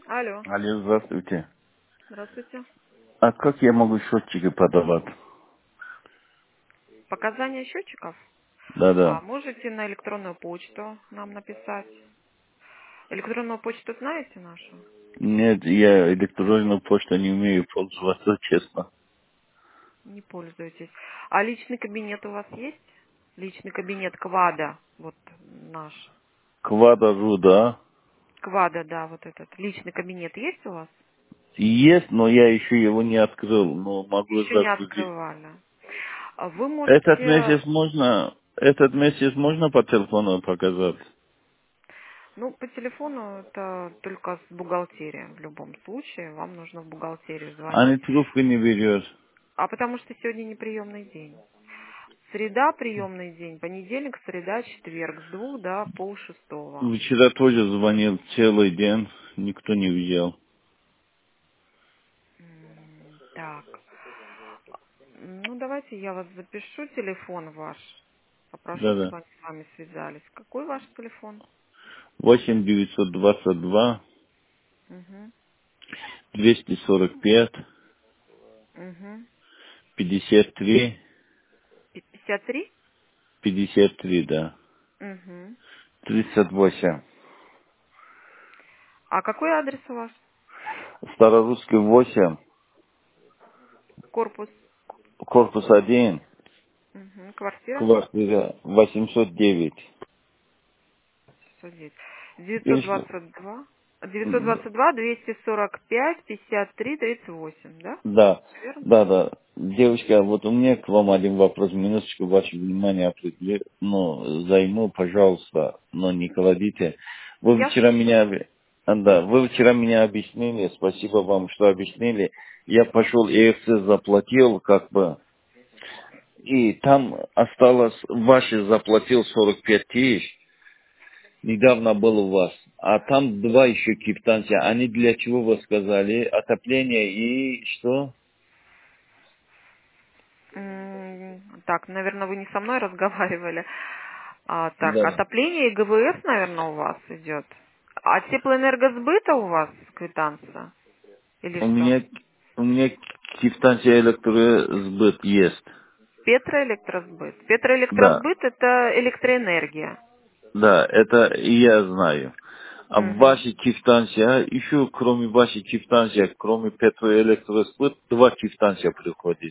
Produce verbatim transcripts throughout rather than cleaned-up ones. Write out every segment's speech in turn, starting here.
Алло, Алло, здравствуйте. здравствуйте. А как я могу счетчики подавать? Показания счетчиков? А Да-да. можете на электронную почту нам написать? Электронную почту знаете нашу? Нет, я электронную почту не умею пользоваться, честно. Не пользуетесь. А личный кабинет у вас есть? Личный кабинет Квада, вот наш. Квадру, да. Квада, да, вот этот. Личный кабинет есть у вас? Есть, но я еще его не открыл, но могу Еще не загрузить. открывали. А Вы Этот можете, месяц можно, этот месяц можно по телефону показать? ну, по телефону это только с бухгалтерией в любом случае. Вам нужно в бухгалтерию звонить. Они трубку не берет. А потому что сегодня не приемный день. Среда приемный день, понедельник, среда, четверг с двух до полшестого. Вчера тоже звонил целый день, никто не взял. М, Так, ну давайте я вас запишу, телефон ваш. Попрошу, Да-да. чтобы они с вами связались. Какой ваш телефон? восемь девятьсот двадцать два Угу, двести сорок пять угу. пятьдесят три пятьдесят три? пятьдесят три, да. Угу. тридцать восемь. А какой адрес у вас? Старорусский восемь, Корпус? корпус один, Угу. Квартира? квартира восемьсот девять. девятьсот Девочка, двадцать два. девятьсот м, двадцать два двести сорок пять пятьдесят три тридцать восемь, да? да, Всё верно? да, да. Девочка, вот у меня к вам один вопрос. Минуточку ваше внимание определи- ну, займу, пожалуйста, но не кладите. Вы Я вчера слушаю. меня, обе- а, да, вы вчера меня объяснили, спасибо вам, что объяснили. Я пошел и ЭФС заплатил, как бы, и там осталось, ваши заплатил сорок пять тысяч, недавно был у вас. А там два еще квитанции. Они для чего вы сказали? Отопление и что? М, Так, наверное, вы не со мной разговаривали. А, так, Да. отопление и ГВС, наверное, у вас идет. А теплоэнергосбыта у вас квитанция? Или У что? меня, у меня квитанция электросбыт есть. Петроэлектросбыт. Да. Петроэлектросбыт– это электроэнергия. Да, это и я знаю. А Мгм. ваши квитанция, еще кроме вашей квитанции, кроме петроэлектросбыт, два квитанция приходит.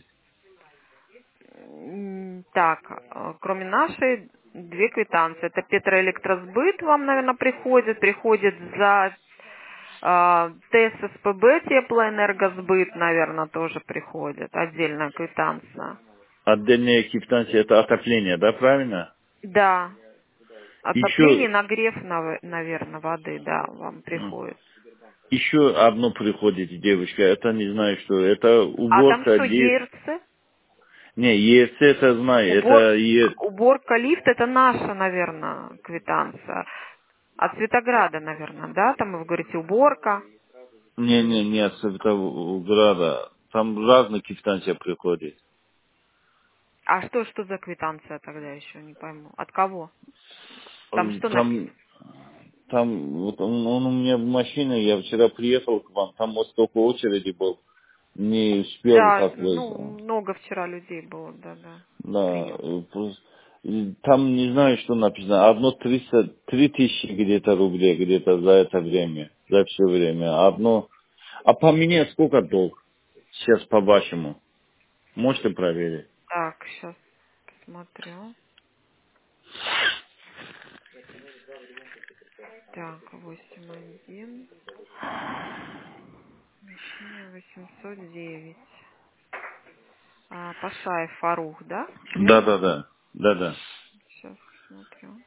М, Так, э, кроме нашей, две квитанции. Это Петроэлектросбыт вам, наверное, приходит. Приходит за э, ТССПБ, теплоэнергосбыт, наверное, тоже приходит. Отдельная квитанция. Отдельная квитанция это отопление, да, правильно? Да, отопление, Еще нагрев, наверное, воды, да, вам приходит. Еще одно приходит, девочка, это не знаю что, это А там уборка что, лифт. ЕРЦ? Не, ЕС это знаю, Убор... это Е... Уборка лифт– это наша, наверное, квитанция. От Светограда, наверное, да? Там вы говорите уборка. Не, не, не от Светограда. Там разные квитанции приходят. А что, что за квитанция тогда еще, не пойму. От кого? Там Он- что Там, написано? там, вот он, он у меня в машине, я вчера приехал к вам, там вот столько очереди был, не успел, Да, как бы, ну, много вчера людей было, да-да, на да, прием. э, просто- и там не знаю, что написано, одно триста, три тысячи где-то рублей где-то за это время, за все время, одно. А по мне сколько долг? Сейчас по-вашему. Можете проверить? Так, сейчас посмотрю. Так, восемь один. Помещение восемьсот девять. А, Пашаев Фарух, да? Да, Верно? да, да. Да, да. Сейчас смотрю.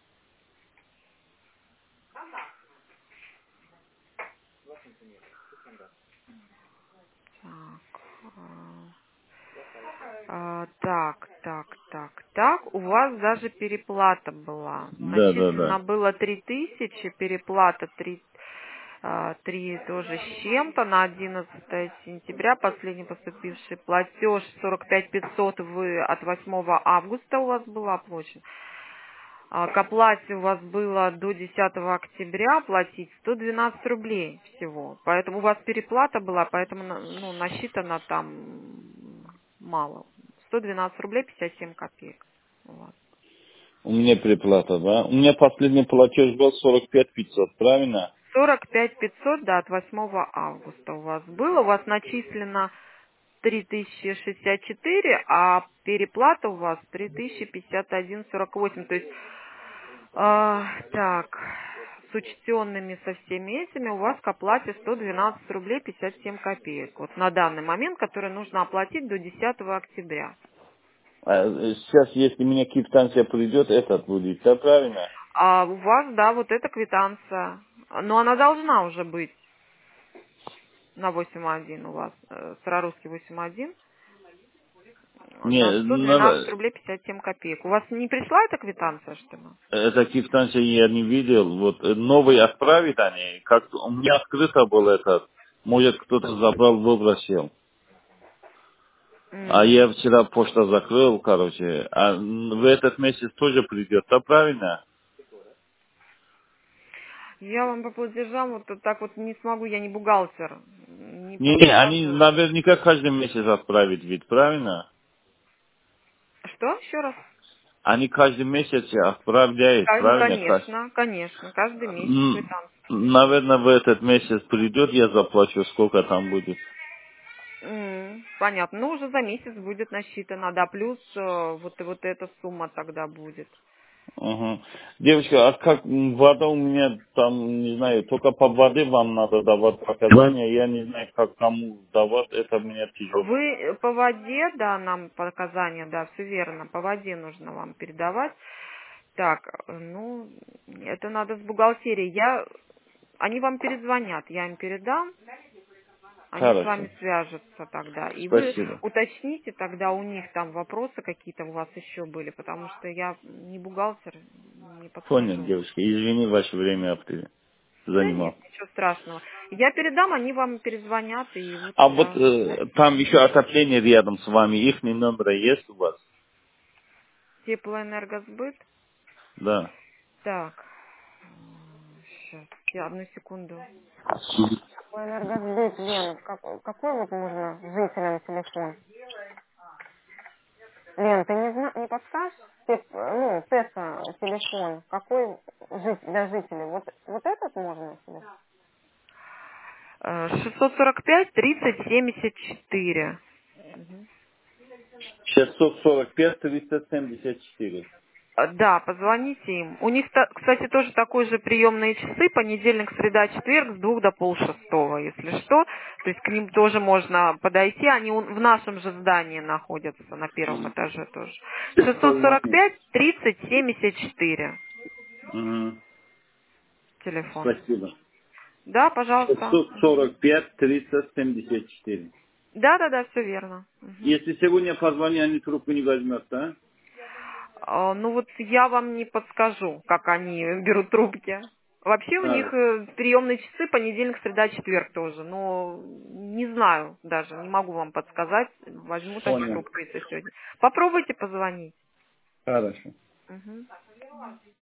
Так, а, а, так, так, так, так. У вас даже переплата была. Да, да, Начислено да. было три тысячи, переплата три, а, три тоже с чем-то на одиннадцатое сентября. Последний поступивший платеж сорок пять пятьсот вы от восьмого августа у вас был оплачен. А, к оплате у вас было до десятого октября платить сто двенадцать рублей всего. Поэтому у вас переплата была, поэтому на- ну, насчитано там мало. сто двенадцать рублей пятьдесят семь копеек. у вас. У меня переплата, да? У меня последний платеж был сорок пять пятьсот, правильно? сорок пять пятьсот, да, от восьмого августа у вас было. У вас начислено три тысячи шестьдесят четыре, а переплата у вас три тысячи пятьдесят один сорок восемь. То есть, а, так, с учтенными со всеми этими у вас к оплате сто двенадцать рублей пятьдесят семь копеек. Вот на данный момент, который нужно оплатить до десятого октября. А, э, сейчас, если мне квитанция придет, этот будет, да, правильно? А у вас, да, вот эта квитанция. Но она должна уже быть на восемь один у вас, э, Старорусский восемь один. На Не, сто двенадцать надо, рублей пятьдесят семь копеек. У вас не пришла эта квитанция, что ли? эта квитанция я не видел. Вот э, новый отправить они, как у меня открыто был этот, может кто-то забрал, выбросил. А М. я вчера почта закрыл, короче. А м, в этот месяц тоже придет, да, правильно? Я вам по платежам вот так вот не смогу, я не бухгалтер, не Не, не, они подскажу. наверняка каждый месяц отправят ведь, правильно? Что? Еще раз? Они каждый месяц отправляют, Ка- Ну, правильно? Кажд- конечно, конечно, каждый месяц М, квитанция. Наверное, в этот месяц придет, я заплачу, сколько там будет. М, Понятно. Ну, уже за месяц будет насчитано, да, плюс э, вот, вот эта сумма тогда будет. Ага. Девочка, а как м, вода у меня там, не знаю, только по воде вам надо давать показания, я не знаю, как кому давать, это мне тяжело. Вы э, по воде, да, нам показания, да, все верно, по воде нужно вам передавать. Так, э, ну, это надо с бухгалтерией. Я, они вам перезвонят, я им передам, они с Хорошо, вами свяжутся тогда. И вы спасибо. уточните тогда у них там вопросы какие-то у вас еще были, потому что я не бухгалтер, не Понял, подскажу. девочка, извини, ваше время апреля Да нет, занимал. ничего страшного. Я передам, они вам перезвонят, и вы А вот тогда э, там еще отопление рядом с вами, их номер есть у вас? теплоэнергосбыт. Да. Так, сейчас, одну секунду. Энергосбыт, Лен, как- какой вот можно жителям телефон? Лен, ты не, зна- не подскажешь? Теп- ну, ТЭСа телефон, какой жи- для жителей? Вот, вот этот можно себе? Э, шестьсот сорок пять тридцать семьдесят четыре. шестьсот сорок пять триста семьдесят четыре. Э, Да, позвоните им. У них, та- кстати, тоже такой же приемные часы, понедельник, среда, четверг с двух до полшестого, если что. То есть к ним тоже можно подойти, они у- в нашем же здании находятся, на первом этаже тоже. шестьсот сорок Позвони. пять тридцать семьдесят четыре Мгм. телефон. Спасибо. Да, пожалуйста. шестьсот сорок пять триста семьдесят четыре. Да, да, да, все верно. Мгм. Если сегодня позвоню, они трубку не возьмут, да? А, Ну вот я вам не подскажу, как они берут трубки. Вообще у них А, э, приемные часы понедельник, среда, четверг тоже. Но не знаю даже, не могу вам подсказать. Возьмут они понял. трубку, если сегодня. Попробуйте позвонить. Хорошо. Мгм.